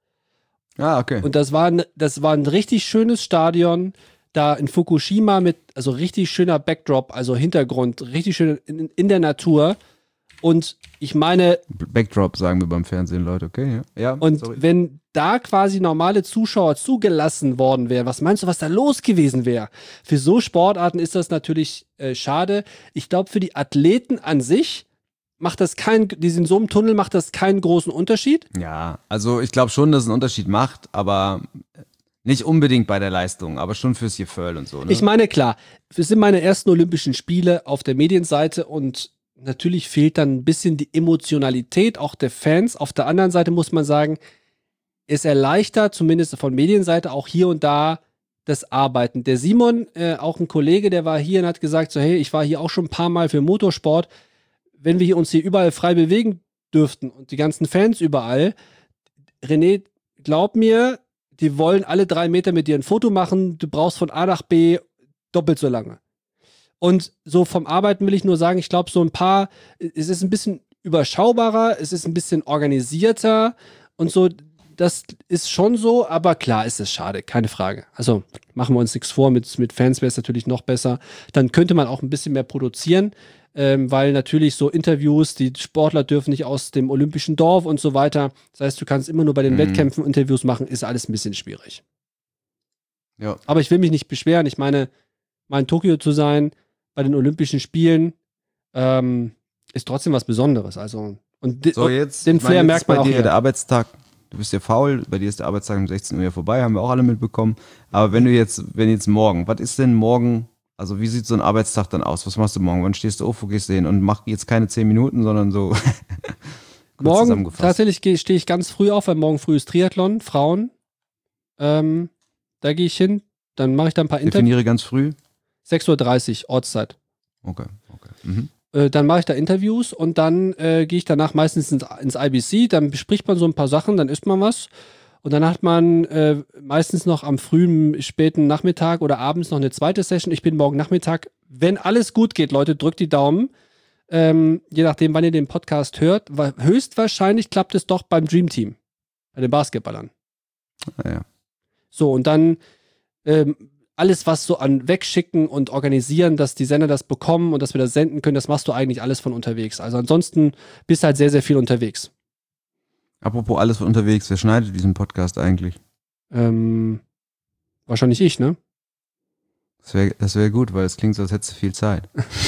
Ah, okay. Und das war, ein, das war ein richtig schönes Stadion, da in Fukushima mit, also richtig schöner Backdrop, also Hintergrund, richtig schön in, in der Natur. Und ich meine. Backdrop sagen wir beim Fernsehen, Leute, okay, ja. ja und sorry. wenn da quasi normale Zuschauer zugelassen worden wären, was meinst du, was da los gewesen wäre? Für so Sportarten ist das natürlich äh, schade. Ich glaube, für die Athleten an sich macht das keinen, die sind so im Tunnel, macht das keinen großen Unterschied. Ja, also ich glaube schon, dass es einen Unterschied macht, aber nicht unbedingt bei der Leistung, aber schon fürs Gefühl und so. Ne? Ich meine, klar, es sind meine ersten Olympischen Spiele auf der Medienseite und natürlich fehlt dann ein bisschen die Emotionalität auch der Fans. Auf der anderen Seite muss man sagen, es erleichtert, zumindest von Medienseite, auch hier und da das Arbeiten. Der Simon, äh, auch ein Kollege, der war hier und hat gesagt, so hey, ich war hier auch schon ein paar Mal für Motorsport. Wenn wir uns hier überall frei bewegen dürften und die ganzen Fans überall, René, glaub mir, die wollen alle drei Meter mit dir ein Foto machen, du brauchst von A nach B doppelt so lange. Und so vom Arbeiten will ich nur sagen, ich glaube, so ein paar, es ist ein bisschen überschaubarer, es ist ein bisschen organisierter und so. Das ist schon so, aber klar ist es schade, keine Frage. Also machen wir uns nichts vor, mit, mit Fans wäre es natürlich noch besser. Dann könnte man auch ein bisschen mehr produzieren, ähm, weil natürlich so Interviews, die Sportler dürfen nicht aus dem olympischen Dorf und so weiter. Das heißt, du kannst immer nur bei den mhm. Wettkämpfen Interviews machen, ist alles ein bisschen schwierig. Ja. Aber ich will mich nicht beschweren. Ich meine, mal in Tokio zu sein, bei den Olympischen Spielen, ähm, ist trotzdem was Besonderes. Also, und so, jetzt, den Flair meine, merkt man bei auch dir hier. Der Arbeitstag, du bist ja faul, bei dir ist der Arbeitstag um sechzehn Uhr ja vorbei, haben wir auch alle mitbekommen. Aber wenn du jetzt, wenn jetzt morgen, was ist denn morgen, also wie sieht so ein Arbeitstag dann aus? Was machst du morgen? Wann stehst du auf, wo gehst du hin? Und mach jetzt keine zehn Minuten, sondern so morgen tatsächlich stehe ich ganz früh auf, weil morgen früh ist Triathlon, Frauen. Ähm, da gehe ich hin, dann mache ich da ein paar Interviews. Definiere ganz früh. sechs Uhr dreißig Ortszeit. Okay, okay. Mhm. Äh, dann mache ich da Interviews und dann äh, gehe ich danach meistens ins, ins I B C, dann bespricht man so ein paar Sachen, dann isst man was und dann hat man äh, meistens noch am frühen, späten Nachmittag oder abends noch eine zweite Session. Ich bin morgen Nachmittag, wenn alles gut geht, Leute, drückt die Daumen. Ähm, je nachdem, wann ihr den Podcast hört, weil höchstwahrscheinlich klappt es doch beim Dream Team, bei den Basketballern. Ja, ja. So, und dann ähm, alles, was so an Wegschicken und organisieren, dass die Sender das bekommen und dass wir das senden können, das machst du eigentlich alles von unterwegs. Also ansonsten bist du halt sehr, sehr viel unterwegs. Apropos alles von unterwegs, wer schneidet diesen Podcast eigentlich? Ähm, wahrscheinlich ich, ne? Das wäre das wär gut, weil es klingt so, als hättest du viel Zeit.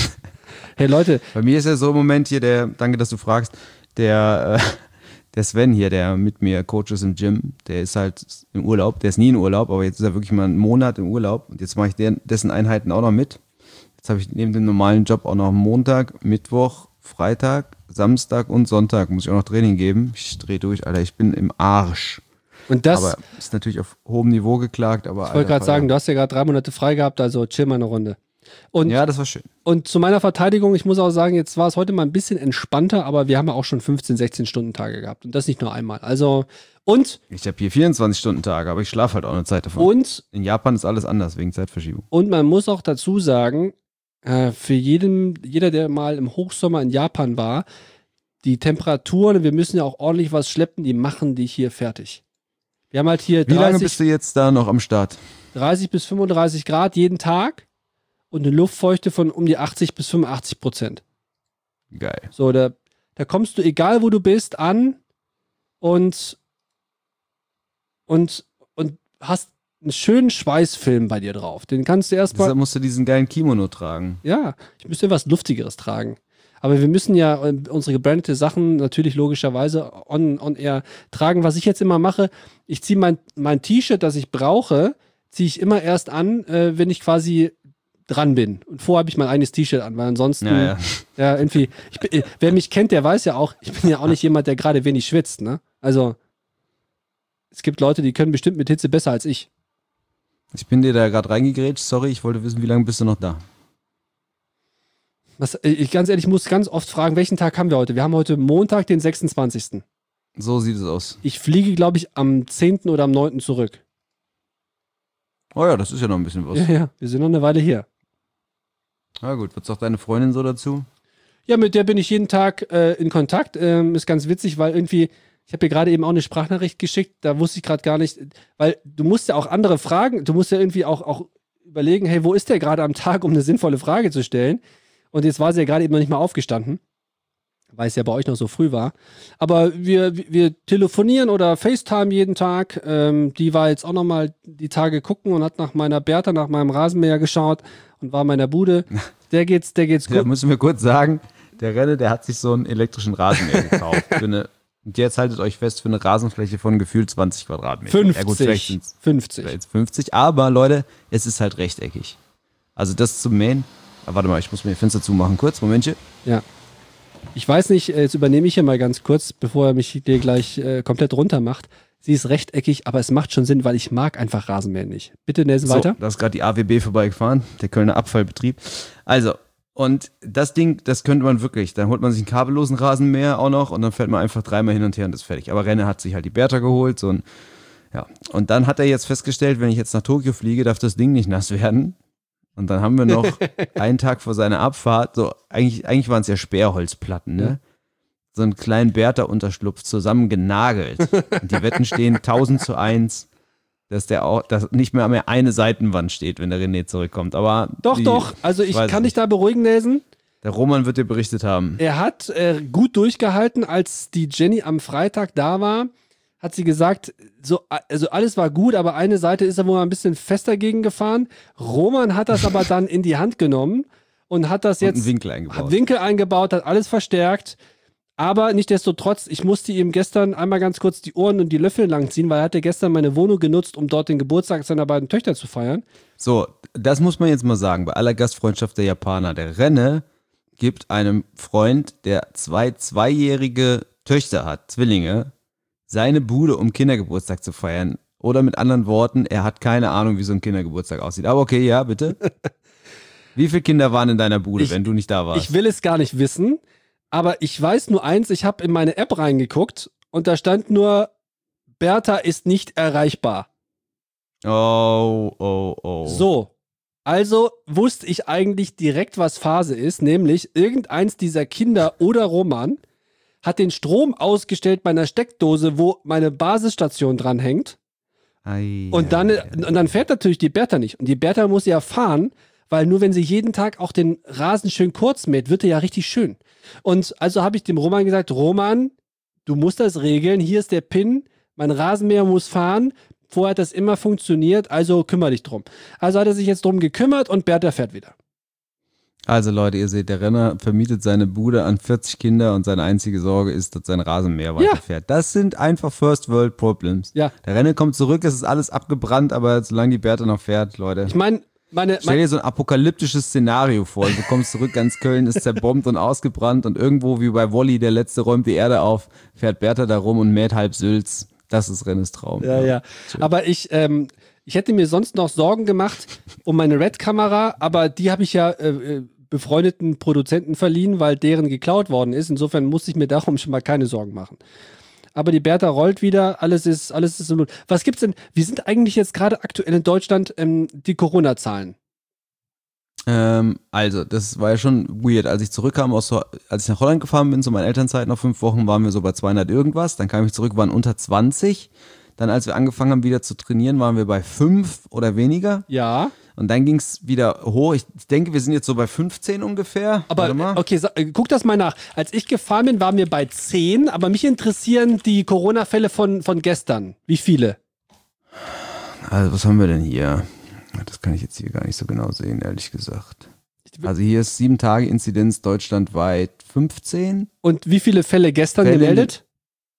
Hey Leute. Bei mir ist ja so im Moment hier der, danke, dass du fragst, der, äh, der Sven hier, der mit mir Coach ist im Gym, der ist halt im Urlaub, der ist nie in Urlaub, aber jetzt ist er wirklich mal einen Monat im Urlaub und jetzt mache ich den, dessen Einheiten auch noch mit. Jetzt habe ich neben dem normalen Job auch noch Montag, Mittwoch, Freitag, Samstag und Sonntag muss ich auch noch Training geben. Ich drehe durch, Alter, ich bin im Arsch. Und das, aber ist natürlich auf hohem Niveau geklagt, aber ich wollte gerade sagen, du hast ja gerade drei Monate frei gehabt, also chill mal eine Runde. Und, ja, das war schön. Und zu meiner Verteidigung, ich muss auch sagen, jetzt war es heute mal ein bisschen entspannter, aber wir haben ja auch schon fünfzehn, sechzehn Stunden Tage gehabt und das nicht nur einmal. Also, und ich habe hier vierundzwanzig Stunden Tage, aber ich schlafe halt auch eine Zeit davon. Und in Japan ist alles anders wegen Zeitverschiebung. Und man muss auch dazu sagen, äh, für jeden, jeder, der mal im Hochsommer in Japan war, die Temperaturen, wir müssen ja auch ordentlich was schleppen, die machen dich hier fertig. Wir haben halt hier Wie dreißig, lange bist du jetzt da noch am Start? dreißig bis fünfunddreißig Grad jeden Tag und eine Luftfeuchte von um die achtzig bis fünfundachtzig Prozent. Geil. So, da, da kommst du, egal wo du bist, an und, und, und hast einen schönen Schweißfilm bei dir drauf. Den kannst du erstmal. Deshalb musst du diesen geilen Kimono tragen. Ja, ich müsste was Luftigeres tragen. Aber wir müssen ja äh, unsere gebrandete Sachen natürlich logischerweise on, on air tragen. Was ich jetzt immer mache, ich ziehe mein, mein T-Shirt, das ich brauche, ziehe ich immer erst an, äh, wenn ich quasi dran bin. Und vorher habe ich mein eigenes T-Shirt an, weil ansonsten, ja, ja. ja irgendwie, ich bin, wer mich kennt, der weiß ja auch, ich bin ja auch nicht jemand, der gerade wenig schwitzt, ne? Also, es gibt Leute, die können bestimmt mit Hitze besser als ich. Ich bin dir da gerade reingegrätscht, sorry, ich wollte wissen, wie lange bist du noch da? Was, ich ganz ehrlich muss ganz oft fragen, welchen Tag haben wir heute? Wir haben heute Montag, den sechsundzwanzigsten So sieht es aus. Ich fliege, glaube ich, am zehnten oder am neunten zurück. Oh ja, das ist ja noch ein bisschen was. Ja, ja, wir sind noch eine Weile hier. Na gut, was sagt deine Freundin so dazu? Ja, mit der bin ich jeden Tag äh, in Kontakt. Ähm, ist ganz witzig, weil irgendwie, ich habe ihr gerade eben auch eine Sprachnachricht geschickt, da wusste ich gerade gar nicht, weil du musst ja auch andere Fragen, du musst ja irgendwie auch, auch überlegen, hey, wo ist der gerade am Tag, um eine sinnvolle Frage zu stellen? Und jetzt war sie ja gerade eben noch nicht mal aufgestanden, weil es ja bei euch noch so früh war. Aber wir, wir telefonieren oder FaceTime jeden Tag. Ähm, die war jetzt auch noch mal die Tage gucken und hat nach meiner Bertha, nach meinem Rasenmäher geschaut und war in meiner Bude. Der geht's, der geht's gut. Da müssen wir kurz sagen, der Renne, der hat sich so einen elektrischen Rasenmäher gekauft. Für eine, und jetzt haltet euch fest, für eine Rasenfläche von gefühlt zwanzig Quadratmeter. fünfzig. Ja gut, vielleicht sind's, fünfzig. Vielleicht fünfzig. Aber Leute, es ist halt rechteckig. Also das zum Mähen. Aber warte mal, ich muss mir die Fenster zumachen. Kurz, Momentchen. Ja. Ich weiß nicht, jetzt übernehme ich hier mal ganz kurz, bevor er mich dir gleich äh, komplett runter macht. Sie ist rechteckig, aber es macht schon Sinn, weil ich mag einfach Rasenmähen nicht. Bitte, Nelson, So, weiter. da ist gerade die A W B vorbeigefahren, der Kölner Abfallbetrieb. Also, und das Ding, das könnte man wirklich, dann holt man sich einen kabellosen Rasenmäher auch noch und dann fährt man einfach dreimal hin und her und ist fertig. Aber Renne hat sich halt die Bertha geholt, so ein, ja. Und dann hat er jetzt festgestellt, wenn ich jetzt nach Tokio fliege, darf das Ding nicht nass werden. Und dann haben wir noch einen Tag vor seiner Abfahrt, so eigentlich, eigentlich waren es ja Sperrholzplatten, ne? Ja. so einen kleinen Bertha-Unterschlupf zusammen genagelt. Und die Wetten stehen tausend zu eins, dass der auch, dass nicht mehr mehr eine Seitenwand steht, wenn der René zurückkommt. Aber Doch, die, doch. Also ich kann dich nicht. da beruhigen, Nelson. Der Roman wird dir berichtet haben. Er hat äh, gut durchgehalten, als die Jenny am Freitag da war, hat sie gesagt, so, also alles war gut, aber eine Seite ist er wohl ein bisschen fester gegen gefahren. Roman hat das aber dann in die Hand genommen und hat das Und jetzt einen Winkel eingebaut. Hat Winkel eingebaut, hat alles verstärkt. Aber nichtsdestotrotz, ich musste ihm gestern einmal ganz kurz die Ohren und die Löffel langziehen, weil er hatte gestern meine Wohnung genutzt, um dort den Geburtstag seiner beiden Töchter zu feiern. So, das muss man jetzt mal sagen, bei aller Gastfreundschaft der Japaner. Der Renne gibt einem Freund, der zwei zweijährige Töchter hat, Zwillinge, seine Bude, um Kindergeburtstag zu feiern. Oder mit anderen Worten, er hat keine Ahnung, wie so ein Kindergeburtstag aussieht. Aber okay, ja, bitte. Wie viele Kinder waren in deiner Bude, ich, wenn du nicht da warst? Ich will es gar nicht wissen, aber ich weiß nur eins, ich habe in meine App reingeguckt und da stand nur, Bertha ist nicht erreichbar. Oh, oh, oh. So. Also wusste ich eigentlich direkt, was Phase ist, nämlich irgendeins dieser Kinder oder Roman hat den Strom ausgestellt bei einer Steckdose, wo meine Basisstation dranhängt. Ei, Und dann, ei, ei. und dann fährt natürlich die Bertha nicht. Und die Bertha muss ja fahren, weil nur wenn sie jeden Tag auch den Rasen schön kurz mäht, wird er ja richtig schön. Und also habe ich dem Roman gesagt, Roman, du musst das regeln, hier ist der Pin, mein Rasenmäher muss fahren. Vorher hat das immer funktioniert, also kümmere dich drum. Also hat er sich jetzt drum gekümmert und Bertha fährt wieder. Also Leute, ihr seht, der Renner vermietet seine Bude an vierzig Kinder und seine einzige Sorge ist, dass sein Rasenmäher weiterfährt. Das sind einfach First World Problems. Ja. Der Renner kommt zurück, es ist alles abgebrannt, aber solange die Bertha noch fährt, Leute. Ich meine, meine, Stell dir so ein apokalyptisches Szenario vor. Du kommst zurück, ganz Köln ist zerbombt und ausgebrannt und irgendwo wie bei Wall-E, der Letzte räumt die Erde auf, fährt Bertha da rum und mäht halb Sülz. Das ist Rennes Traum. Ja, ja. Schön. Aber ich, ähm, ich hätte mir sonst noch Sorgen gemacht um meine Red-Kamera, aber die habe ich ja äh, befreundeten Produzenten verliehen, weil deren geklaut worden ist. Insofern muss ich mir darum schon mal keine Sorgen machen. Aber die Bertha rollt wieder, alles ist, alles ist so. Was gibt's denn? Wie sind eigentlich jetzt gerade aktuell in Deutschland ähm, die Corona-Zahlen? Ähm, also, das war ja schon weird. Als ich zurückkam, aus, als ich nach Holland gefahren bin, zu meiner Elternzeit nach fünf Wochen, waren wir so bei zweihundert irgendwas. Dann kam ich zurück, waren unter zwanzig. Dann, als wir angefangen haben, wieder zu trainieren, waren wir bei fünf oder weniger. Ja. Und dann ging es wieder hoch. Ich denke, wir sind jetzt so bei fünfzehn ungefähr. Aber Warte mal. okay, sa- äh, guck das mal nach. Als ich gefahren bin, waren wir bei zehn, aber mich interessieren die Corona-Fälle von, von gestern. Wie viele? Also, was haben wir denn hier? Das kann ich jetzt hier gar nicht so genau sehen, ehrlich gesagt. Also hier ist sieben Tage Inzidenz deutschlandweit fünfzehn. Und wie viele Fälle gestern Fälle- gemeldet?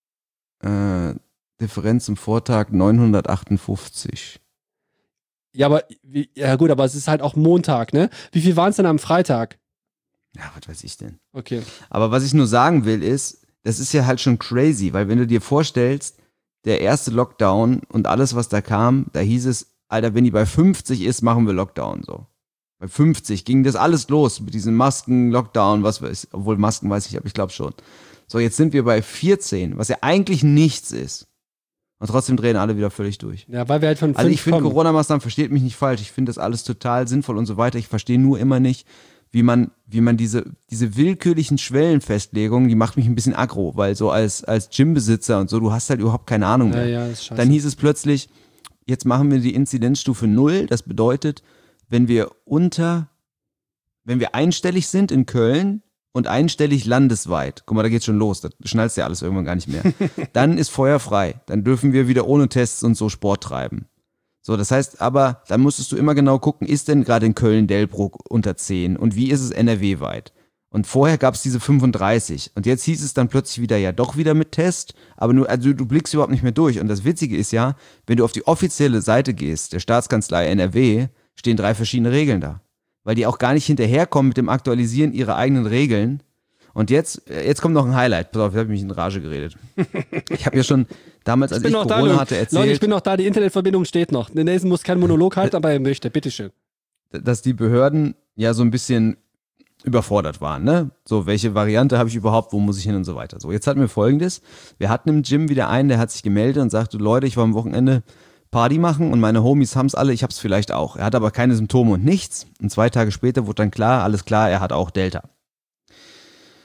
Äh, Differenz zum Vortag neunhundertachtundfünfzig. Ja, aber wie, ja gut, aber es ist halt auch Montag, ne? Wie viel waren es denn am Freitag? Ja, was weiß ich denn? Okay. Aber was ich nur sagen will ist, das ist ja halt schon crazy, weil wenn du dir vorstellst, der erste Lockdown und alles, was da kam, da hieß es, Alter, wenn die bei fünfzig ist, machen wir Lockdown so. Bei fünfzig ging das alles los mit diesen Masken, Lockdown, was weiß, obwohl Masken weiß ich, aber ich glaube schon. So, jetzt sind wir bei vierzehn, was ja eigentlich nichts ist. Und trotzdem drehen alle wieder völlig durch. Ja, weil wir halt von fünf Also ich finde kommen. Corona-Maßnahmen, versteht mich nicht falsch, ich finde das alles total sinnvoll und so weiter. Ich verstehe nur immer nicht, wie man, wie man diese, diese willkürlichen Schwellenfestlegungen, die macht mich ein bisschen aggro, weil so als, als Gymbesitzer und so, du hast halt überhaupt keine Ahnung Ja, mehr. ja, ist scheiße. Dann hieß es plötzlich, jetzt machen wir die Inzidenzstufe null. Das bedeutet, wenn wir unter, wenn wir einstellig sind in Köln und einstellig landesweit, guck mal, da geht's schon los, da schnallst ja alles irgendwann gar nicht mehr, dann ist Feuer frei. Dann dürfen wir wieder ohne Tests und so Sport treiben. So, das heißt aber, da musstest du immer genau gucken, ist denn gerade in Köln-Delbrück unter zehn und wie ist es N R W-weit? Und vorher gab es diese fünfunddreißig und jetzt hieß es dann plötzlich wieder, ja doch wieder mit Test, aber nur, also du blickst überhaupt nicht mehr durch. Und das Witzige ist ja, wenn du auf die offizielle Seite gehst, der Staatskanzlei N R W, stehen drei verschiedene Regeln da. Weil die auch gar nicht hinterherkommen mit dem Aktualisieren ihrer eigenen Regeln. Und jetzt, jetzt kommt noch ein Highlight. Pass auf, ich habe mich in Rage geredet. Ich habe ja schon damals, als ich, noch Corona da, hatte, Leute, erzählt, ich bin noch da, die Internetverbindung steht noch. Der Nelson muss keinen Monolog halten, aber er möchte, bitteschön. dass die Behörden ja so ein bisschen überfordert waren, ne? So, welche Variante habe ich überhaupt, wo muss ich hin und so weiter. So, jetzt hatten wir Folgendes. Wir hatten im Gym wieder einen, der hat sich gemeldet und sagte, Leute, ich war am Wochenende Party machen und meine Homies haben es alle, ich habe es vielleicht auch. Er hat aber keine Symptome und nichts. Und zwei Tage später wurde dann klar, alles klar, er hat auch Delta.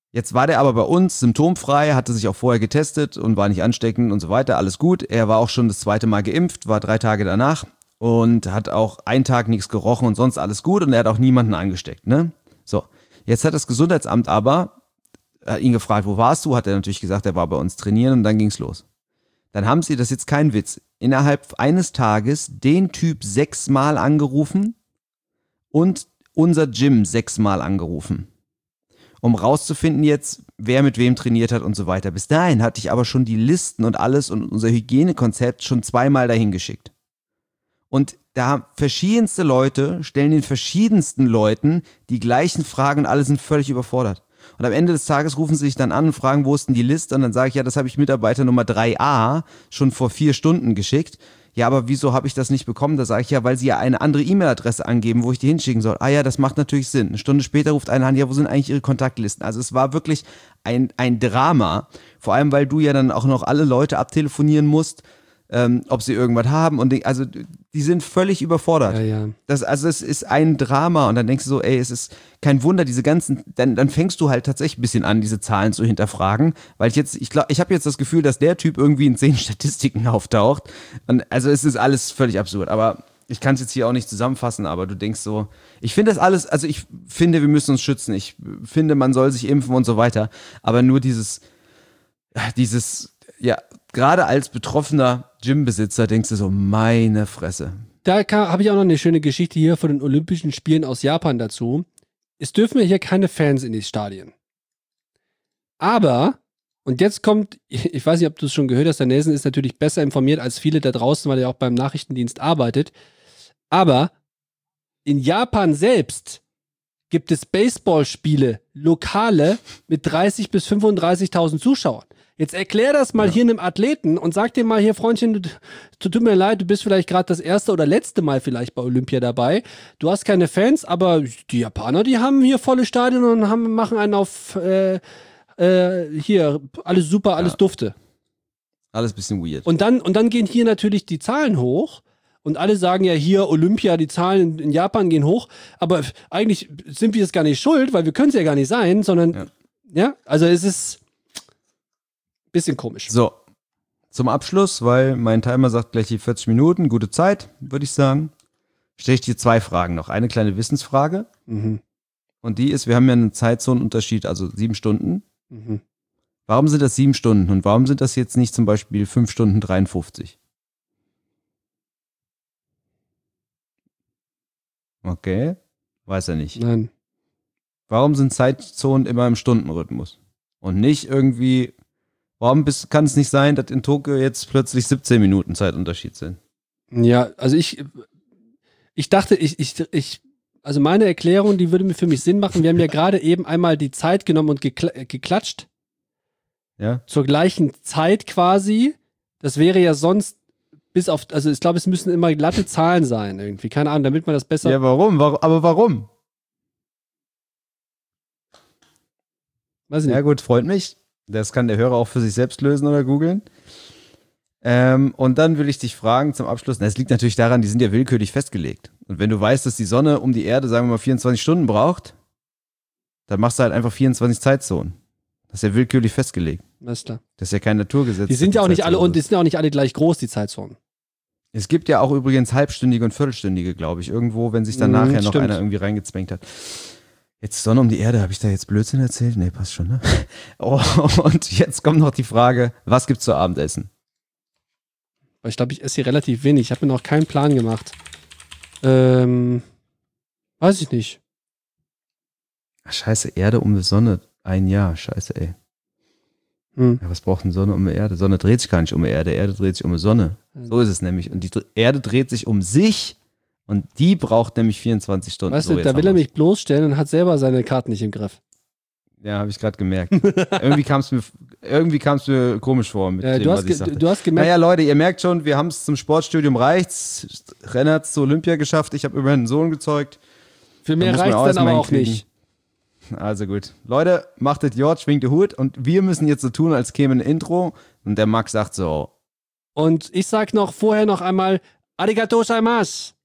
Jetzt war der aber bei uns symptomfrei, hatte sich auch vorher getestet und war nicht ansteckend und so weiter, alles gut. Er war auch schon das zweite Mal geimpft, war drei Tage danach und hat auch einen Tag nichts gerochen und sonst alles gut und er hat auch niemanden angesteckt, ne? So, jetzt hat das Gesundheitsamt aber hat ihn gefragt, wo warst du? Hat er natürlich gesagt, er war bei uns trainieren und dann ging's los. Dann haben sie, das ist jetzt kein Witz, innerhalb eines Tages den Typ sechsmal angerufen und unser Gym sechsmal angerufen, um rauszufinden jetzt, wer mit wem trainiert hat und so weiter. Bis dahin hatte ich aber schon die Listen und alles und unser Hygienekonzept schon zweimal dahin geschickt. Und da verschiedenste Leute stellen den verschiedensten Leuten die gleichen Fragen und alle sind völlig überfordert. Und am Ende des Tages rufen sie sich dann an und fragen, wo ist denn die Liste? Und dann sage ich, ja, das habe ich Mitarbeiter Nummer drei a schon vor vier Stunden geschickt. Ja, aber wieso habe ich das nicht bekommen? Da sage ich, ja, weil sie ja eine andere E-Mail-Adresse angeben, wo ich die hinschicken soll. Ah ja, das macht natürlich Sinn. Eine Stunde später ruft einer an, ja, wo sind eigentlich ihre Kontaktlisten? Also es war wirklich ein, ein Drama. Vor allem, weil du ja dann auch noch alle Leute abtelefonieren musst, ähm, ob sie irgendwas haben. Und die, also die sind völlig überfordert. Ja, ja. Das, also es ist ein Drama. Und dann denkst du so, ey, es ist kein Wunder, diese ganzen, dann, dann fängst du halt tatsächlich ein bisschen an, diese Zahlen zu hinterfragen. Weil ich jetzt, ich glaube, ich habe jetzt das Gefühl, dass der Typ irgendwie in zehn Statistiken auftaucht. Und also es ist alles völlig absurd. Aber ich kann es jetzt hier auch nicht zusammenfassen, aber du denkst so, ich finde das alles, also ich finde, wir müssen uns schützen. Ich finde, man soll sich impfen und so weiter. Aber nur dieses, dieses, ja, gerade als betroffener Gymbesitzer denkst du so, meine Fresse. Da habe ich auch noch eine schöne Geschichte hier von den Olympischen Spielen aus Japan dazu. Es dürfen ja hier keine Fans in die Stadien. Aber, und jetzt kommt, ich weiß nicht, ob du es schon gehört hast, der Nelson ist natürlich besser informiert als viele da draußen, weil er auch beim Nachrichtendienst arbeitet. Aber in Japan selbst gibt es Baseballspiele, lokale, mit dreißig bis fünfunddreißigtausend Zuschauern. Jetzt erklär das mal ja. hier einem Athleten und sag dir mal hier, Freundchen, tut mir leid, du bist vielleicht gerade das erste oder letzte Mal vielleicht bei Olympia dabei. Du hast keine Fans, aber die Japaner, die haben hier volle Stadien und haben, machen einen auf äh, äh, hier, alles super, alles ja. dufte. Alles bisschen weird. Und dann, und dann gehen hier natürlich die Zahlen hoch. Und alle sagen ja hier, Olympia, die Zahlen in Japan gehen hoch. Aber eigentlich sind wir es gar nicht schuld, weil wir können es ja gar nicht sein, sondern, ja, ja also es ist ein bisschen komisch. So, zum Abschluss, weil mein Timer sagt gleich die vierzig Minuten, gute Zeit, würde ich sagen, stelle ich dir zwei Fragen noch. Eine kleine Wissensfrage. Mhm. Und die ist, wir haben ja einen Zeitzonenunterschied, also sieben Stunden. Mhm. Warum sind das sieben Stunden und warum sind das jetzt nicht zum Beispiel fünf Stunden dreiundfünfzig? Okay, weiß er nicht. Nein. Warum sind Zeitzonen immer im Stundenrhythmus? Und nicht irgendwie, warum bist, kann es nicht sein, dass in Tokio jetzt plötzlich siebzehn Minuten Zeitunterschied sind? Ja, also ich, ich dachte, ich, ich, ich, also meine Erklärung, die würde mir für mich Sinn machen. Wir haben ja gerade eben einmal die Zeit genommen und gekl- geklatscht. Ja. Zur gleichen Zeit quasi. Das wäre ja sonst bis auf, also ich glaube, es müssen immer glatte Zahlen sein irgendwie. Keine Ahnung, damit man das besser... Ja, warum? warum aber warum? Weiß ich nicht. Ja gut, freut mich. Das kann der Hörer auch für sich selbst lösen oder googeln. Ähm, und dann will ich dich fragen zum Abschluss, na, es liegt natürlich daran, die sind ja willkürlich festgelegt. Und wenn du weißt, dass die Sonne um die Erde, sagen wir mal, vierundzwanzig Stunden braucht, dann machst du halt einfach vierundzwanzig Zeitzonen. Das ist ja willkürlich festgelegt. Alles klar. Das ist ja kein Naturgesetz. Die sind ja auch nicht alle, und die sind ja auch nicht alle gleich groß, die Zeitzonen. Es gibt ja auch übrigens halbstündige und viertelstündige, glaube ich, irgendwo, wenn sich dann nachher Mhm, noch stimmt. einer irgendwie reingezwängt hat. Jetzt Sonne um die Erde, habe ich da jetzt Blödsinn erzählt? Nee, passt schon, ne? Oh, und jetzt kommt noch die Frage, was gibt's zu Abendessen? Weil ich glaube, ich esse hier relativ wenig. Ich habe mir noch keinen Plan gemacht. Ähm, weiß ich nicht. Ach, scheiße, Erde um die Sonne, ein Jahr, scheiße, ey. Hm. Ja, was braucht denn Sonne um die Erde? Sonne dreht sich gar nicht um die Erde, Erde dreht sich um die Sonne. So ist es nämlich. Und die Dr- Erde dreht sich um sich und die braucht nämlich vierundzwanzig Stunden. Weißt so, du, jetzt da haben will er wir's. mich bloßstellen und hat selber seine Karten nicht im Griff. Ja, habe ich gerade gemerkt. irgendwie kam es mir, irgendwie kam's mir komisch vor mit Äh, dem, du, was hast ich ge- sagte. du hast gemerkt, Naja, Leute, ihr merkt schon, wir haben es zum Sportstudium reicht's. Renner hat's zur Olympia geschafft. Ich habe immerhin einen Sohn gezeugt. für mehr muss man reicht auch es dann erstmal aber auch hinkriegen. nicht. Also gut. Leute, macht das Jord, schwingt den Hut und wir müssen jetzt so tun, als käme ein Intro. Und der Max sagt so, Und ich sag noch vorher noch einmal Arigato gozaimasu.